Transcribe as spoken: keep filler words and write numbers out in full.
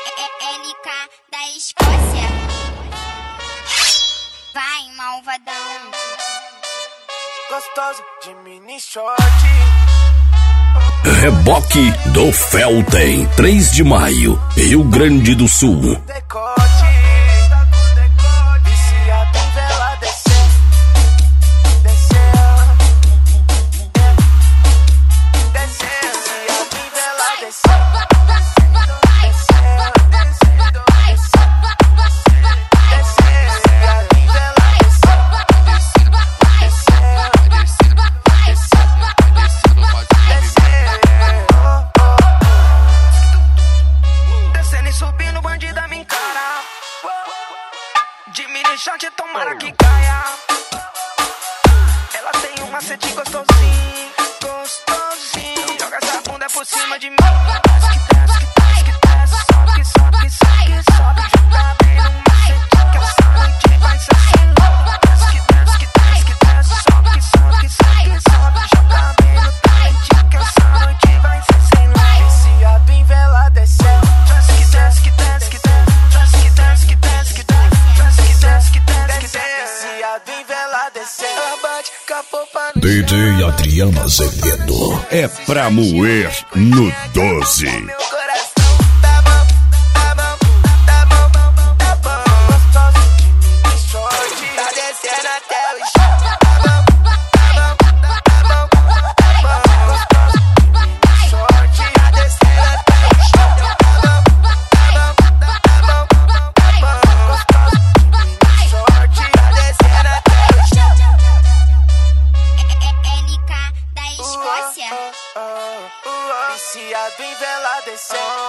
L K da Escócia. Vai, malvadão. Gostoso de mini short. Reboque do Felten, três de maio, Rio Grande do Sul. Decote, viciado em vela descer, descer, descer, viciado em vela descer. De mini short, tomara que caia. Ela tem um macete gostosinho, gostosinho. Joga essa bunda por cima de mim. Desce, desce, desce, desce. Sobe, sobe, sobe, sobe. Joga bem no macete que essa noite vai ser sem louco. Desce, desce, desce, desce. Sobe, sobe, sobe, sobe. Joga bem no macete que essa noite vai ser sem louco. Viciado em vela descendo. Desce, desce, desce, desce. Desce, desce, desce, desce. D J Adriano Azevedo é pra moer no doze. Escócia. Viciado em vela descendo.